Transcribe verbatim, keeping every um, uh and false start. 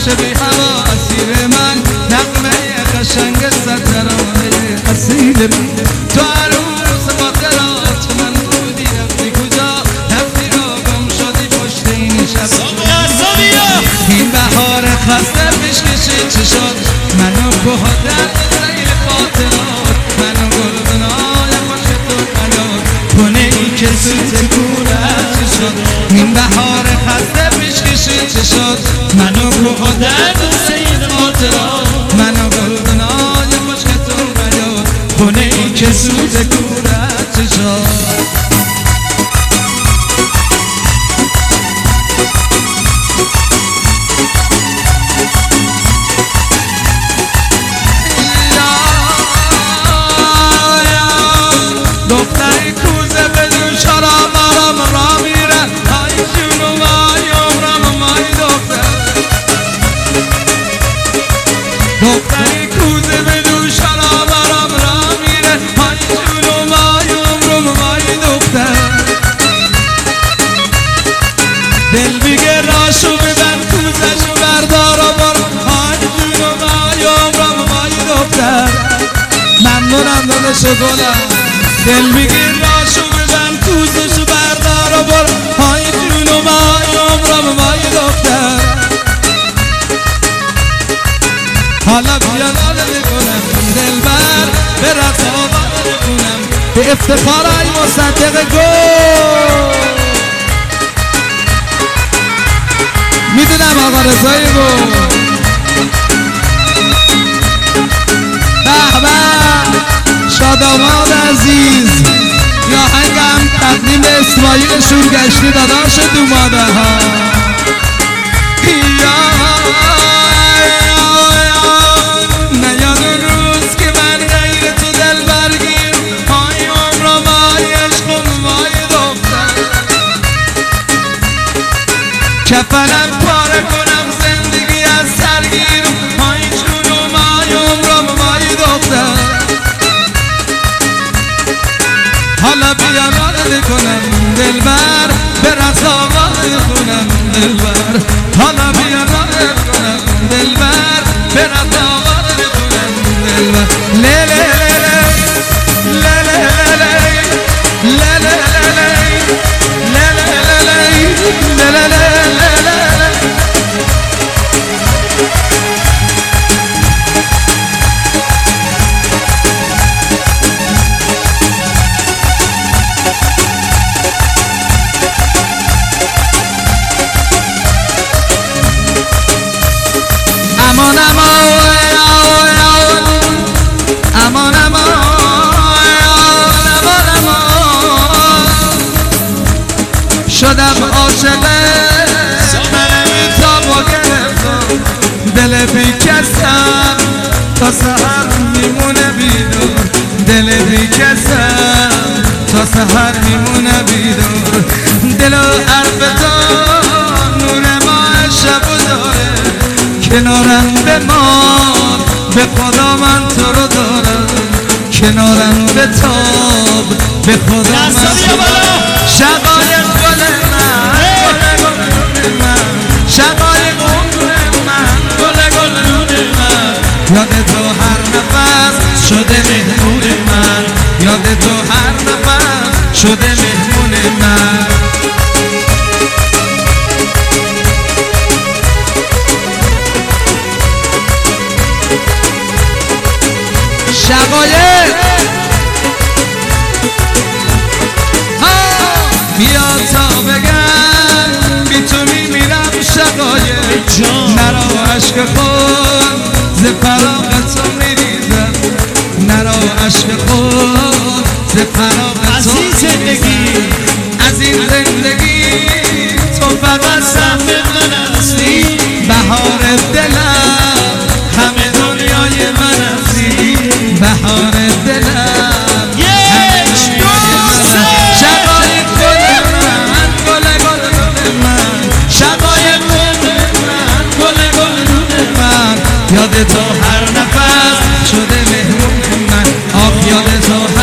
عاشقی هوا اسیر من، نغمه قشنگ صد ترانه اصیل من. تو عروس خاطرات من بودی، رفتی کجا رفتی و گم شدی پشت این شب. این بهار خسته پیش کشید چشات منو کوه درد سیل خاطرات، منو گلبنای خوش تو حیات کنه ای که سوت کورت چشات. این بهار خسته پیش کشید چشات منو کوه درد سیل خاطرات، منو گلبنای خوش تو حیات کنه ای که سوت کورت چشات. دختری کوزه بدون شراب آرام را میرن، های جون و مای عمرم مای دختر. دختری کوزه بدون شراب آرام را میرن، های جون و مای عمرم مای دختر. دل بگه راشو ببند کوزشو بردار و بار، های جون و مای عمرم مای دختر. ممنونم داداشو گلم. دل بگیر راشو بزن کوزشو بردار و بر، های جون و مای عمرم مای دختر. حالا بیا لاله کنم دل بر به رقابت کنم، به افتخار های مصدق گل. میدونم آقا رضایی بود. به به شاداماد عزیز، یا هنگم تقدیم اسماعیل شورگشتی داداش دوماده ها. نیاد اون روز که من غیر تو دل برگیر، های عمرم های عشقم های دختر. کفنم پاره کنم زندگی از سرگیر، های جون و مای عمرم مای دختر. حالا بیا ناله کنم دلبر به رقصاوات کنم دلبر. حالا بیا ناله کنم دلبر به رقصاوات کنم دلبر. لیله لیله لیله لیله لیله لیله لیله. امان امان امان امان امان شدم عاشق منمی تا با گرفتم، دل بی کسم تا سحر میمونه بیدار، دل بی کسم تا سحر میمونه بیدار. دل و حرف تو نور ما شب داره، کنارم بمان به خدا من تو رو دارم، کنارم به تاب به خدا من تو رو دارم. شقایق گل من گل گل من، شقایق گل من گل گل من. یاد تو هر نفس شده مهمون من، یاد تو هر نفس شده مهمون من. شقایق بیا تا بگم بی تو میمیرم شقایق. نرا عشق خود ز فراق تو میریزم، نرا عشق خود ز فراق تو میریزم. از این زندگی تو فقط سهم من هستی، بهار دلم همه دنیای من هستی، بهار دلم همه دنیای من. شقایق گل من گل گل من، شقایق گل من گل گل من. یاد تو هر نفس شده مهمون من، آخ یاد تو